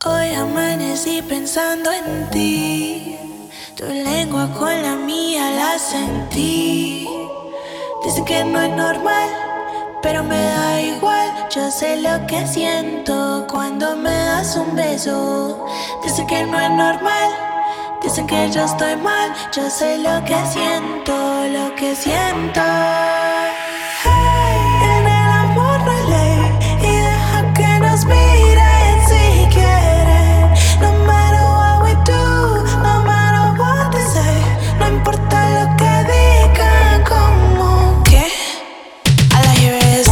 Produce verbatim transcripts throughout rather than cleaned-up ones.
Hoy amanecí pensando en ti. Tu lengua con la mía la sentí. Dicen que no es normal, pero me da igual. Yo sé lo que siento cuando me das un beso. Dicen que no es normal, dicen que yo estoy mal. Yo sé lo que siento, lo que siento. En el amor no hay ley y deja que nos miren si quieren. No matter what we do, no matter what they say, no importa lo que digan, como que all I hear is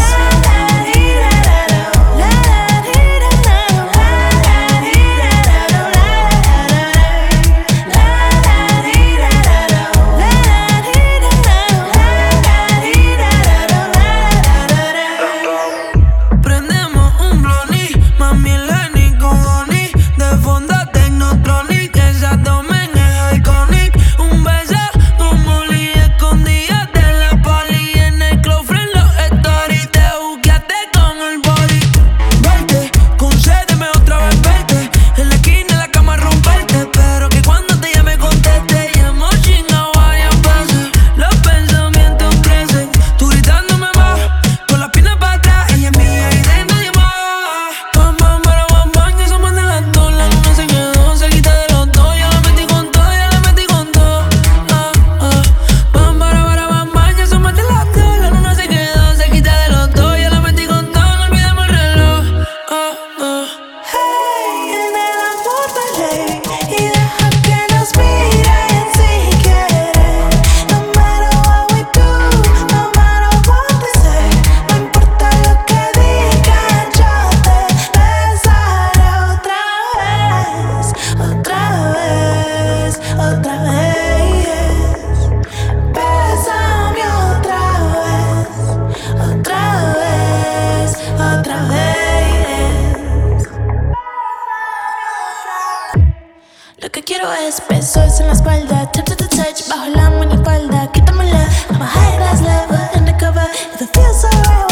lo que quiero es besos en la espalda, tip to the touch, bajo la minifalda, quítamela. I'm a high class lover, undercover, if it feels so right.